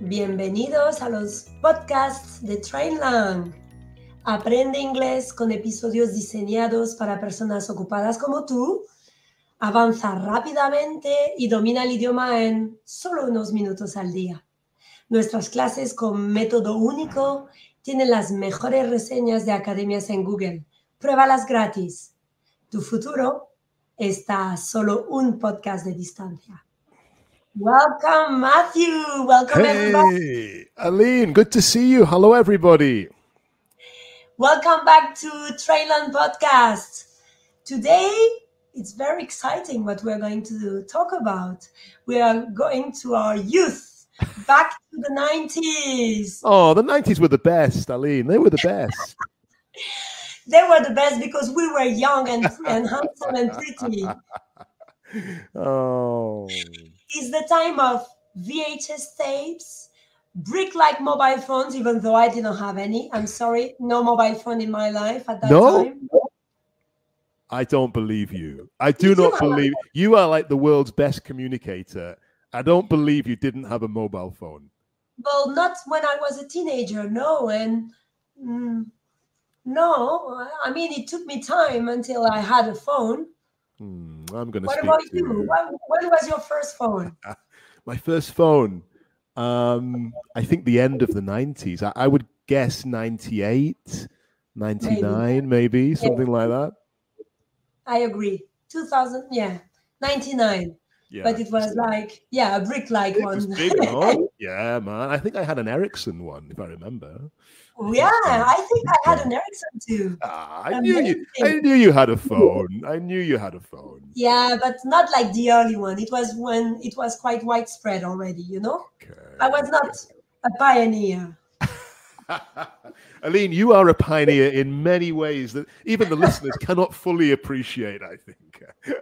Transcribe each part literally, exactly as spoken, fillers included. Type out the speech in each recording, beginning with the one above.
Bienvenidos a los podcasts de Trainlang. Aprende inglés con episodios diseñados para personas ocupadas como tú. Avanza rápidamente y domina el idioma en solo unos minutos al día. Nuestras clases con método único tienen las mejores reseñas de academias en Google. Pruébalas gratis. Tu futuro está a solo un podcast de distancia. Welcome, Matthew. Welcome, hey, everybody. Hey, Aline, good to see you. Hello, everybody. Welcome back to Trainland Podcast. Today, it's very exciting what we're going to talk about. We are going to our youth, back to the nineties. Oh, the nineties were the best, Aline. They were the best. They were the best because we were young and, and handsome and pretty. Oh. It's the time of V H S tapes, brick-like mobile phones, even though I didn't have any. I'm sorry, no mobile phone in my life at that No? time. I don't believe you. I do You not do believe you are like the world's best communicator. I don't believe you didn't have a mobile phone. Well, not when I was a teenager, no. And mm, no, I mean, it took me time until I had a phone. Hmm, I'm going to What speak about to you? When, when was your first phone? My first phone, um, I think the end of the nineties. I, I would guess ninety-eight, ninety-nine, maybe, maybe something yeah. like that. I agree. two thousand, yeah, ninety-nine. Yeah. But it was like, yeah, a brick-like it one. Was big, no? Yeah, man. I think I had an Ericsson one, if I remember. Oh, yeah, I think I had an Ericsson too. Ah, I knew you. I knew you had a phone. I knew you had a phone. Yeah, but not like the early one. It was when it was quite widespread already. You know, okay. I was not a pioneer. Aline, you are a pioneer in many ways that even the listeners cannot fully appreciate, I think.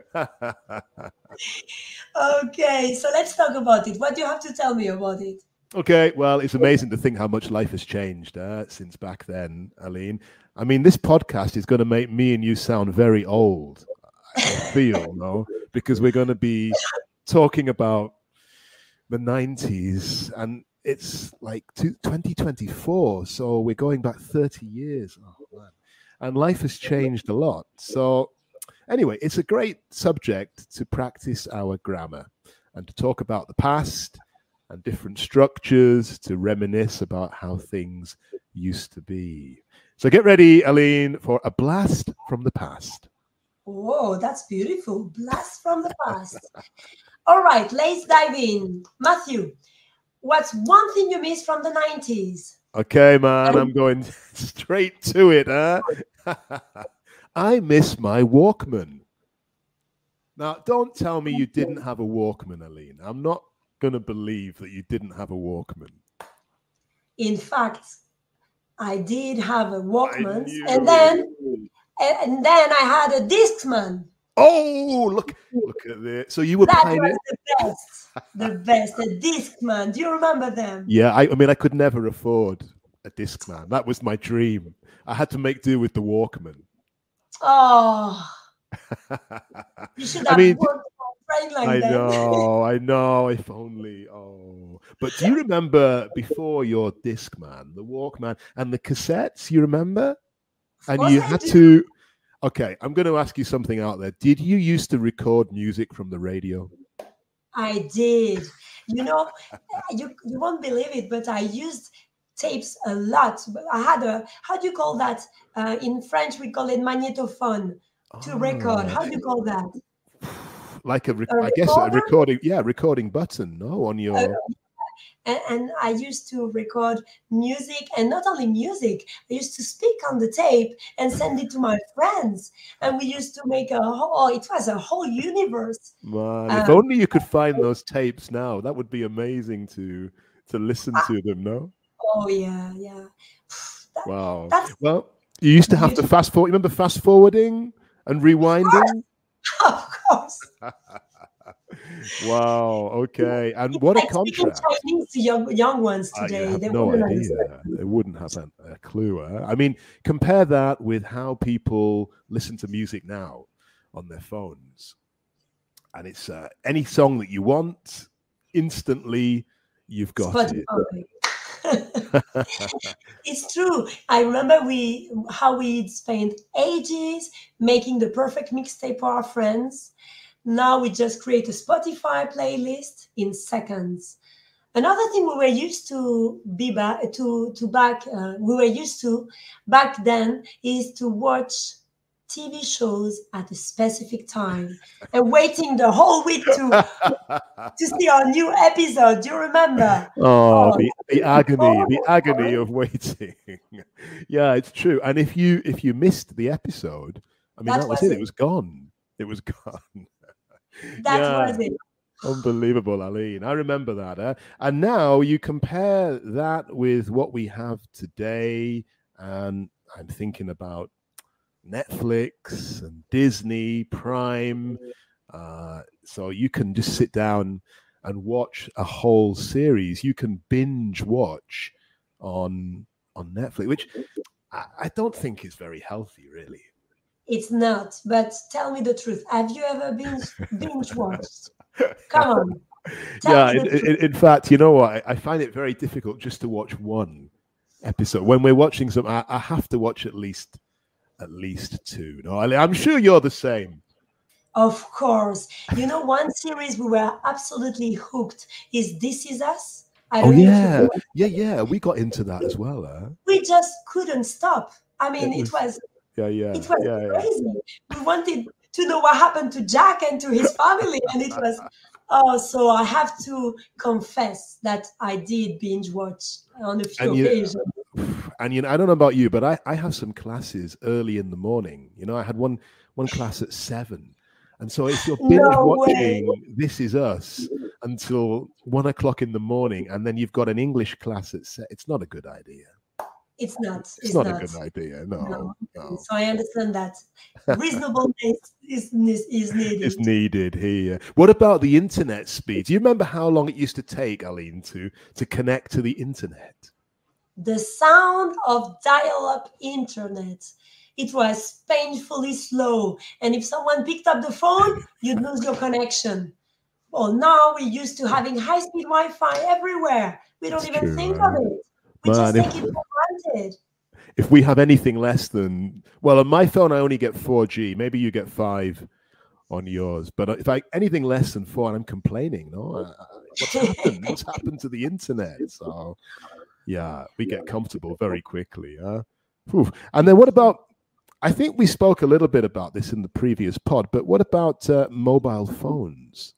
Okay, so let's talk about it. What do you have to tell me about it? Okay, well, it's amazing to think how much life has changed uh, since back then, Aline. I mean, this podcast is going to make me and you sound very old, I feel, no? Because we're going to be talking about the nineties, and it's like twenty twenty-four, so we're going back thirty years. Oh, man. And life has changed a lot. So anyway, it's a great subject to practice our grammar and to talk about the past and different structures, to reminisce about how things used to be. So get ready, Aline, for a blast from the past. Whoa, that's beautiful. Blast from the past. All right, let's dive in. Matthew, what's one thing you miss from the nineties? Okay, man, I'm going straight to it. Huh? I miss my Walkman. Now, don't tell me you didn't have a Walkman, Aline. I'm not going to believe that you didn't have a Walkman. In fact, I did have a Walkman, and then and then I had a Discman. Oh, look, look at this. So you were that pioneer. was the best, the best, a Discman. Do you remember them? Yeah, I, I mean, I could never afford a Discman. That was my dream. I had to make do with the Walkman. Oh, you should have I mean, worked on Trainlang I then. know, I know. If only. Oh, but do you remember before your Discman, the Walkman, and the cassettes? You remember? And you had to. Okay, I'm going to ask you something out there. Did you used to record music from the radio? I did. You know, you, you won't believe it, but I used tapes a lot. I had a, how do you call that? Uh, in French, we call it magnétophone to oh. record. How do you call that? Like a, a I guess a recording, yeah, recording button, no, on your... Uh, And, and I used to record music, and not only music, I used to speak on the tape and send it to my friends. And we used to make a whole, oh, it was a whole universe. Man, um, if only you could find those tapes now. That would be amazing to to listen to them, no? Oh, yeah, yeah. That, wow. Well, you used to have to fast forward. Remember fast forwarding and rewinding? Of course. Wow. Okay. And what like a contrast! Chinese to young young ones today. I have they no wouldn't idea. understand. They wouldn't have a, a clue. Huh? I mean, compare that with how people listen to music now on their phones, and it's uh, any song that you want instantly. You've got Spotify. it. It's true. I remember we how we spent ages making the perfect mixtape for our friends. Now we just create a Spotify playlist in seconds. Another thing we were used to be back to to back uh, we were used to back then is to watch T V shows at a specific time and waiting the whole week to to see our new episode. Do you remember? Oh, Oh, the, the agony, the oh, agony of waiting. Yeah, it's true. And if you if you missed the episode, I mean, that that was was it. It it. was gone. It was gone. That Yeah, was it. unbelievable, Aline. I remember that. Eh? And now you compare that with what we have today, and I'm thinking about Netflix and Disney Prime. Uh, so you can just sit down and watch a whole series. You can binge watch on on Netflix, which I, I don't think is very healthy, really. It's not. But tell me the truth. Have you ever binge binge watched? Come on, tell Yeah, me in, the truth. in, in fact, you know what? I, I find it very difficult just to watch one episode. When we're watching some, I, I have to watch at least at least two. No, I, I'm sure you're the same. Of course. You know, one series we were absolutely hooked is This Is Us. I Oh don't know if you yeah, yeah, yeah. We got into that as well. Huh? we just couldn't stop. I mean, It it was, was yeah, yeah, it was yeah, yeah. crazy. We wanted to know what happened to Jack and to his family, and it was oh. So I have to confess that I did binge watch on a few And you, occasions. and you know, I don't know about you, but I, I have some classes early in the morning. You know, I had one one class at seven, and so if you're binge No way. watching This Is Us until one o'clock in the morning, and then you've got an English class at se- it's not a good idea. It's not. It's, It's not, not. a good idea. No, No. no. So I understand that reasonableness is, is, is needed. It's needed here. What about the internet speed? Do you remember how long it used to take, Aline, to to connect to the internet? The sound of dial-up internet. It was painfully slow, and if someone picked up the phone, you'd lose your connection. Well, now we're used to having high-speed Wi-Fi everywhere. We don't It's even true, think right? of it. We Man, just if- take it for granted. If we have anything less than, well, on my phone I only get four G. Maybe you get five on yours. But if I anything less than four, I'm complaining. No, uh, what's happened? What's happened to the internet? So, yeah, we get comfortable very quickly. Huh? Whew. And then what about? I think we spoke a little bit about this in the previous pod. But what about uh, mobile phones?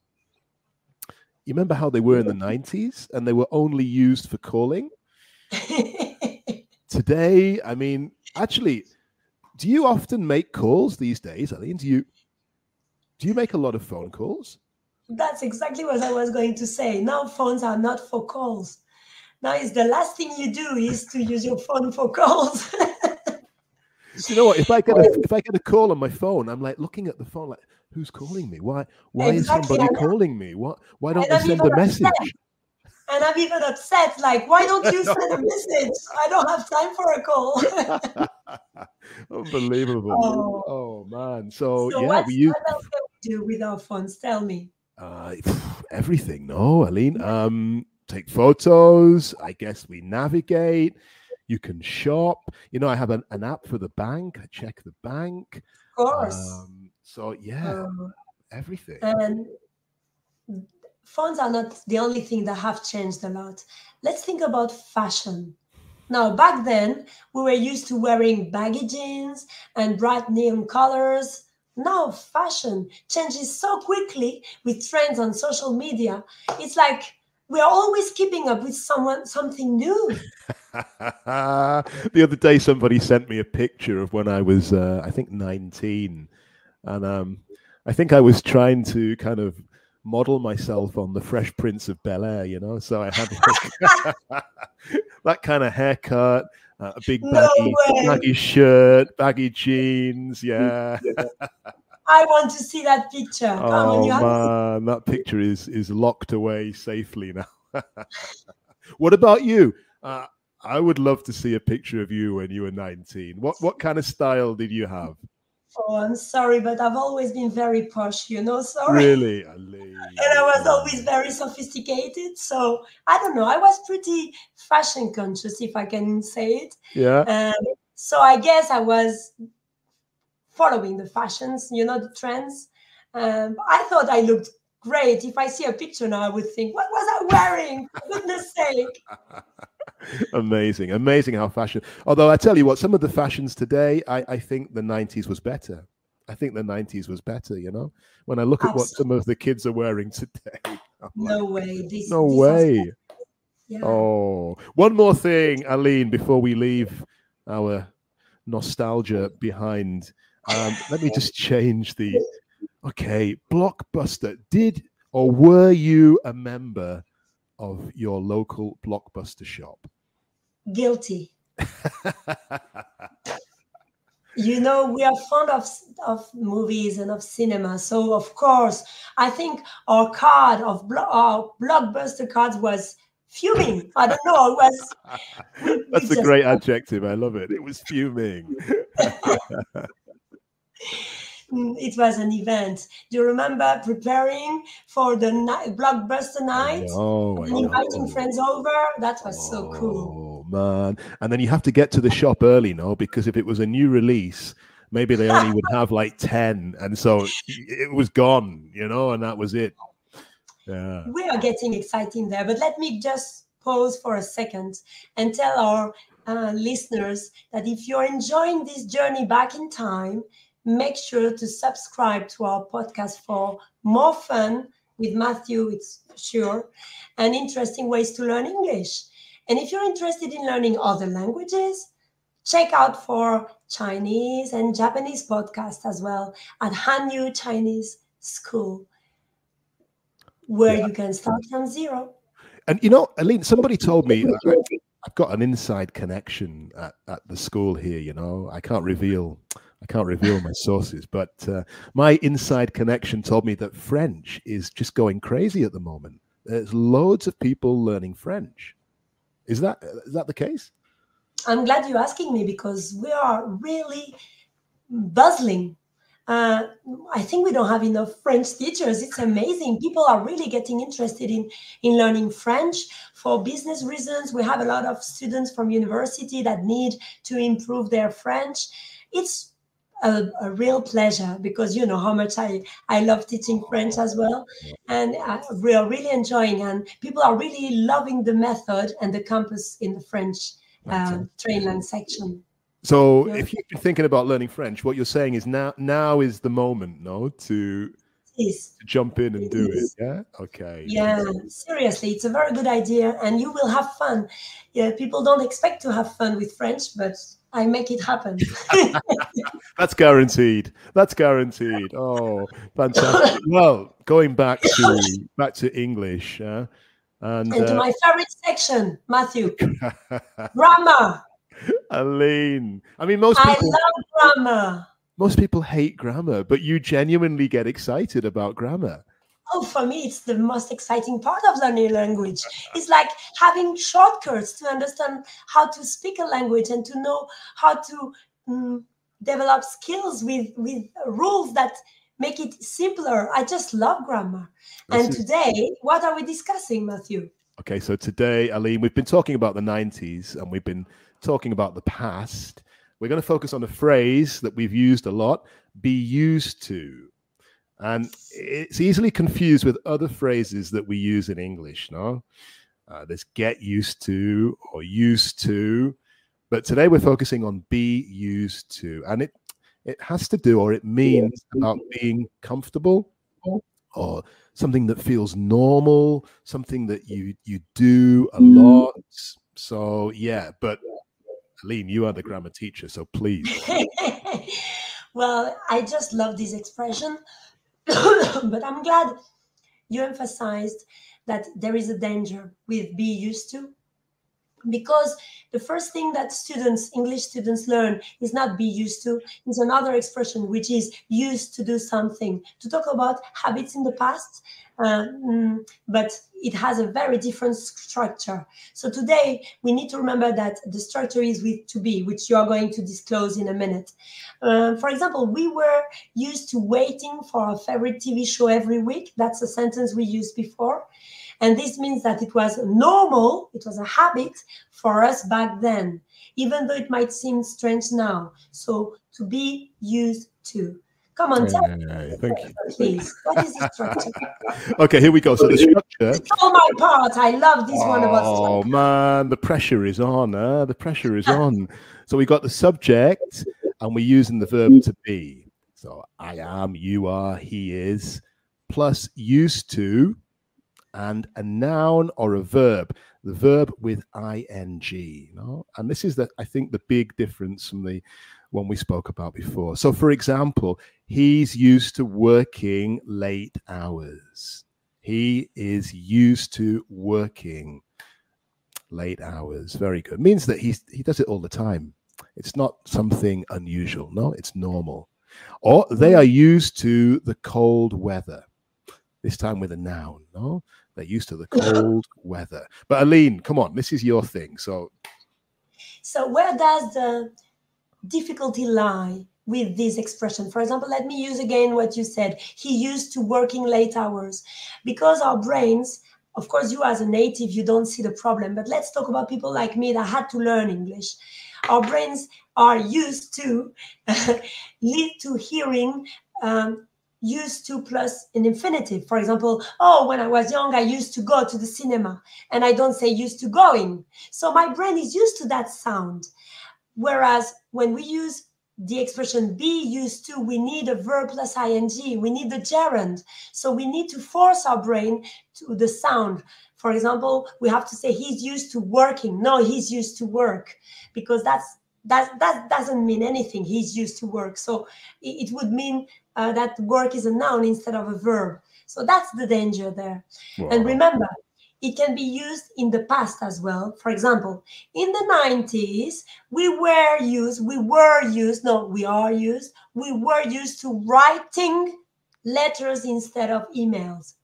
You remember how they were in the nineties, and they were only used for calling? Today, I mean, actually, do you often make calls these days, Aline? Do you do you make a lot of phone calls? That's exactly what I was going to say. Now phones are not for calls. Now it's the last thing you do is to use your phone for calls. You know what? If I get a if I get a call on my phone, I'm like looking at the phone, like, who's calling me? Why why Exactly, is somebody and- calling me? What why don't and they I'm send even a message? upset. And I'm even upset, like, why don't you send a message? I don't have time for a call. Unbelievable. Oh. Oh man. So, So yeah, what's, we use what else can we do with our phones? Tell me. uh, everything. No, Aline. Um, take photos. I guess we navigate. You can shop. You know, I have an, an app for the bank. I check the bank. Of course. Um, so yeah, Um, everything. and phones are not the only thing that have changed a lot. Let's think about fashion. Now, back then, we were used to wearing baggy jeans and bright neon colors. Now, fashion changes so quickly with trends on social media. It's like we're always keeping up with someone, something new. The other day, somebody sent me a picture of when I was, uh, I think, nineteen, and um, I think I was trying to kind of model myself on the Fresh Prince of Bel-Air, you know. So I had like, that kind of haircut, uh, a big No baggy, way. baggy shirt, baggy jeans. Yeah. I want to see that picture. Come on, Oh you have to. man, that picture is is locked away safely now. What about you? Uh, I would love to see a picture of you when you were nineteen. What what kind of style did you have? Oh, I'm sorry, but I've always been very posh, you know, sorry. Really, Aline. And I was always very sophisticated. So I don't know. I was pretty fashion conscious, if I can say it. Yeah. Um, so I guess I was following the fashions, you know, the trends. Um, I thought I looked great. If I see a picture now, I would think, what was I wearing? For goodness sake. Amazing, amazing how fashion. Although I tell you what, some of the fashions today, I, I think the nineties was better. I think the nineties was better, you know? When I look at Absolutely. what some of the kids are wearing today. I'm No like, way. This, no this way. Yeah. Oh, one more thing, Aline, before we leave our nostalgia behind. Um, let me just change the, okay, Blockbuster. Did or were you a member of your local Blockbuster shop? Guilty. You know, we are fond of, of movies and of cinema. So, of course, I think our card of blo- our Blockbuster cards was fuming. I don't know. It was. We, That's we a great adjective. I love it. It was fuming. It was an event. Do you remember preparing for the night, Blockbuster night Oh, and inviting friends over? That was oh, so cool. Oh, man. And then you have to get to the shop early, no? Because if it was a new release, maybe they only would have like ten. And so it was gone, you know, and that was it. Yeah. We are getting exciting there. But let me just pause for a second and tell our uh, listeners that if you're enjoying this journey back in time, make sure to subscribe to our podcast for more fun with Matthew, it's sure, and interesting ways to learn English. And if you're interested in learning other languages, check out for Chinese and Japanese podcasts as well at Hanyu Chinese School, where yeah. you can start from zero. And you know, Aline, somebody told me I, I've got an inside connection at, at the school here, you know. I can't reveal I can't reveal my sources, but uh, my inside connection told me that French is just going crazy at the moment. There's loads of people learning French. Is that is that the case? I'm glad you're asking me because we are really bustling. Uh, I think we don't have enough French teachers. It's amazing. People are really getting interested in, in learning French for business reasons. We have a lot of students from university that need to improve their French. It's A, a real pleasure because you know how much I, I love teaching French as well, and uh, we are really enjoying, and people are really loving the method and the campus in the French uh, Trainlang section. So yeah. If you've been thinking about learning French, what you're saying is now now is the moment, no, to, yes. to jump in and it do is. it. Yeah. Okay. Yeah, seriously, it's a very good idea, and you will have fun. Yeah, people don't expect to have fun with French, but I make it happen. That's guaranteed. That's guaranteed. Oh, fantastic. Well, going back to back to English, uh, and, and to uh, my favorite section, Matthew, grammar. Aline, I mean, most people, I love grammar. Most people hate grammar, but you genuinely get excited about grammar. Oh, for me, it's the most exciting part of learning language. It's like having shortcuts to understand how to speak a language and to know how to um, develop skills with, with rules that make it simpler. I just love grammar. This and is... today, what are we discussing, Matthew? Okay, so today, Aline, we've been talking about the nineties and we've been talking about the past. We're going to focus on a phrase that we've used a lot, be used to. And it's easily confused with other phrases that we use in English, no? Uh, there's get used to or used to. But today we're focusing on be used to. And it, it has to do, or it means about being comfortable or something that feels normal, something that you, you do a lot. So, yeah, but Aline, you are the grammar teacher, so please. Well, I just love this expression. But I'm glad you emphasized that there is a danger with be used to. because the first thing that students, English students, learn is not be used to. It's another expression, which is used to do something. To talk about habits in the past, uh, mm, but it has a very different structure. So today we need to remember that the structure is with to be, which you are going to disclose in a minute. Uh, for example, we were used to waiting for our favorite T V show every week. That's a sentence we used before. And this means that it was normal, it was a habit for us back then, even though it might seem strange now. So to be used to. Come on, tell Yeah, me, thank you. please. What is the structure? Okay, here we go. So the structure. It's all my part. I love this one about structure. Oh man, the pressure is on. Huh? The pressure is on. So we got the subject, and we're using the verb to be. So I am, you are, he is, plus used to, and a noun or a verb, the verb with ing. You know? And this is, the, I think, the big difference from the one we spoke about before. So, for example, he's used to working late hours. He is used to working late hours. Very good. Means that he's, he does it all the time. It's not something unusual. No, it's normal. Or they are used to the cold weather. This time with a noun, no? They're used to the cold weather. But Aline, come on, this is your thing. So, so where does the difficulty lie with this expression? For example, let me use again what you said. He used to working late hours. Because our brains, of course, you as a native, you don't see the problem. But let's talk about people like me that had to learn English. Our brains are used to lead to hearing um, used to plus an infinitive. For example, oh, when I was young, I used to go to the cinema, and I don't say used to going. So my brain is used to that sound. Whereas when we use the expression be used to, we need a verb plus ing. We need the gerund. So we need to force our brain to the sound. For example, we have to say he's used to working. No, he's used to work, because that's that that doesn't mean anything. He's used to work. So it, it would mean uh, that work is a noun instead of a verb. So that's the danger there. Wow. And remember, it can be used in the past as well. For example, in the nineties, we were used, we were used, no, we are used, we were used to writing letters instead of emails.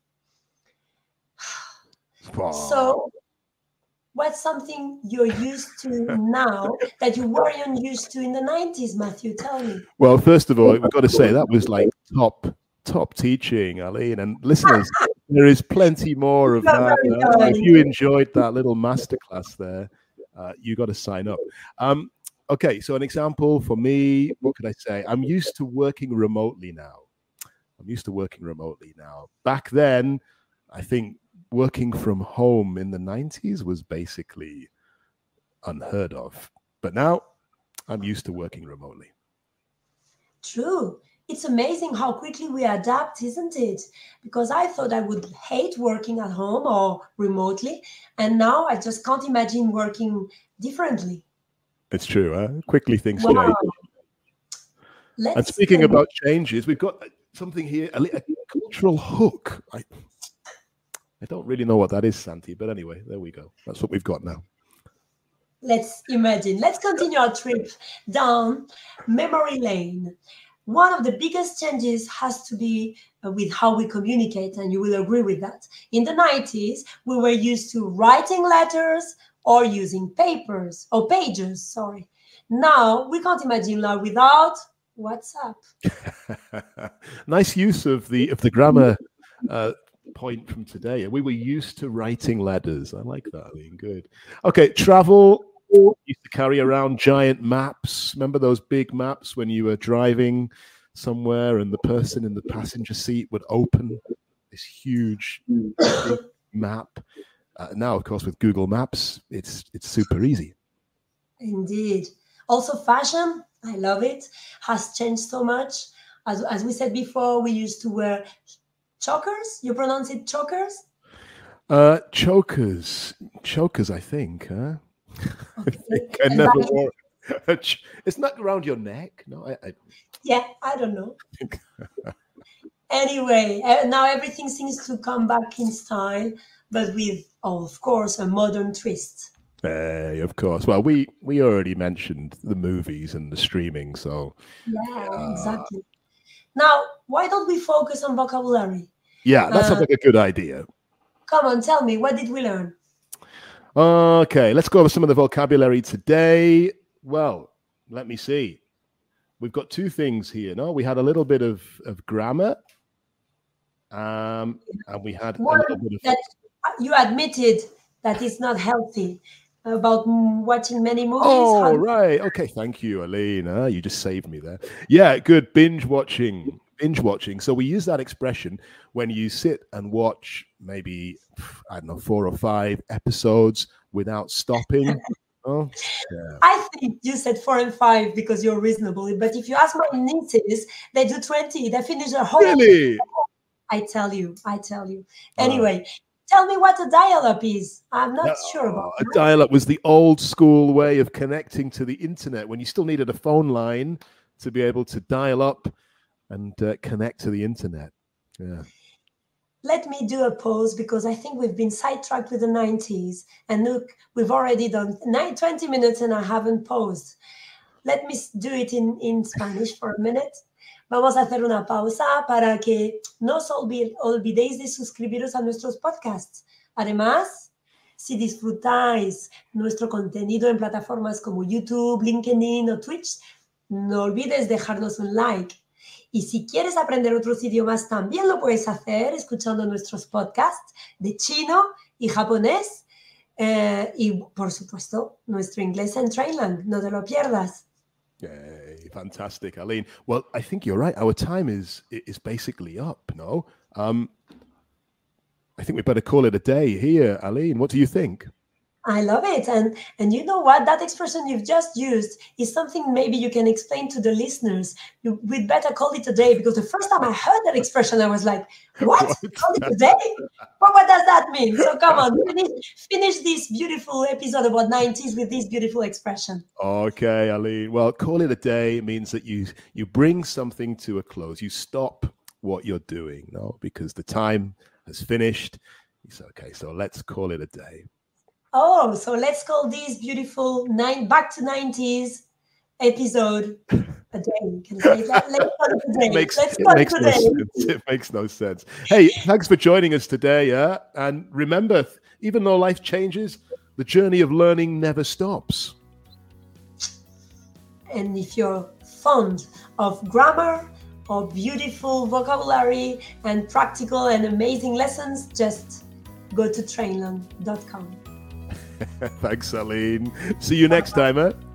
Wow. So what's something you're used to now that you weren't used to in the nineties, Matthew? Tell me. Well, first of all, we've got to say that was like top, top teaching, Aline. And listeners, there is plenty more of that. Uh, if you enjoyed that little masterclass there, uh, you got to sign up. Um, okay, so an example for me, what could I say? I'm used to working remotely now. I'm used to working remotely now. Back then, I think working from home in the nineties was basically unheard of. But now I'm used to working remotely. True. It's amazing how quickly we adapt, isn't it? Because I thought I would hate working at home or remotely. And now I just can't imagine working differently. It's true, huh? Quickly things wow. change. Let's and speaking about changes, we've got something here, a, a cultural hook. I, I don't really know what that is, Santi, but anyway, there we go. That's what we've got now. Let's imagine. Let's continue our trip down memory lane. One of the biggest changes has to be with how we communicate, and you will agree with that. In the nineties, we were used to writing letters or using papers or pages, sorry. Now, we can't imagine life without WhatsApp. Nice use of the of the grammar uh, point from today. We were used to writing letters. I like that. I mean, good. Okay, travel. Used to carry around giant maps. Remember those big maps when you were driving somewhere and the person in the passenger seat would open this huge map. Uh, now, of course, with Google Maps, it's it's super easy. Indeed. Also, fashion, I love it, has changed so much. As, as we said before, we used to wear chokers. You pronounce it chokers? Uh, chokers. Chokers, I think, huh? Okay. I think I never wore a ch- It's not around your neck. No, I, I... Yeah, I don't know. Anyway, uh, now everything seems to come back in style, but with, oh, of course, a modern twist. Hey, of course. Well, we we already mentioned the movies and the streaming, so Yeah, uh, exactly. Now, why don't we focus on vocabulary? yeah, that sounds Uh, like a good idea. come on, tell me, what did we learn? Okay, let's go over some of the vocabulary today. Well, let me see. We've got two things here. No, we had a little bit of, of grammar, um, and we had One a little bit of. that you admitted that it's not healthy about mm, watching many movies. Oh, How- right. Okay, thank you, Aline. Uh, you just saved me there. Yeah, good. Binge watching. Binge watching. So we use that expression when you sit and watch maybe, I don't know, four or five episodes without stopping. Oh, yeah. I think you said four and five because you're reasonable. But if you ask my nieces, they do twenty. They finish their whole. Really? I tell you, I tell you. Anyway, tell me what a dial-up is. I'm not No, sure about a that. dial-up was the old school way of connecting to the internet when you still needed a phone line to be able to dial up and uh, connect to the internet. Yeah. Let me do a pause because I think we've been sidetracked with the nineties. And look, we've already done nine, twenty minutes and I haven't paused. Let me do it in, in Spanish for a minute. Vamos a hacer una pausa para que no os olvid- olvidéis de suscribiros a nuestros podcasts. Además, si disfrutáis nuestro contenido en plataformas como YouTube, LinkedIn o Twitch, no olvides dejarnos un like. Y si quieres aprender otros idiomas, también lo puedes hacer escuchando nuestros podcasts de chino y japonés. Eh, y, por supuesto, nuestro inglés en Trainlang. No te lo pierdas. Yay, fantastic, Aline. Well, I think you're right. Our time is is basically up, no? Um, I think we better call it a day here, Aline. What do you think? I love it. And and you know what? That expression you've just used is something maybe you can explain to the listeners. You, we'd better call it a day because the first time I heard that expression, I was like, what? What? Call it a day? But what does that mean? So come on, finish, finish this beautiful episode about nineties with this beautiful expression. Okay, Aline. Well, call it a day means that you you bring something to a close. You stop what you're doing, no? Because the time has finished. It's okay, so let's call it a day. Oh, so let's call this beautiful nine back to nineties episode a day. Can I say that? Let's call it a day. It makes, let's it call makes it a no day. sense. It makes no sense. Hey, thanks for joining us today. Yeah, and remember, even though life changes, the journey of learning never stops. And if you're fond of grammar or beautiful vocabulary and practical and amazing lessons, just go to trainlang dot com. Thanks, Aline. See you next time, eh?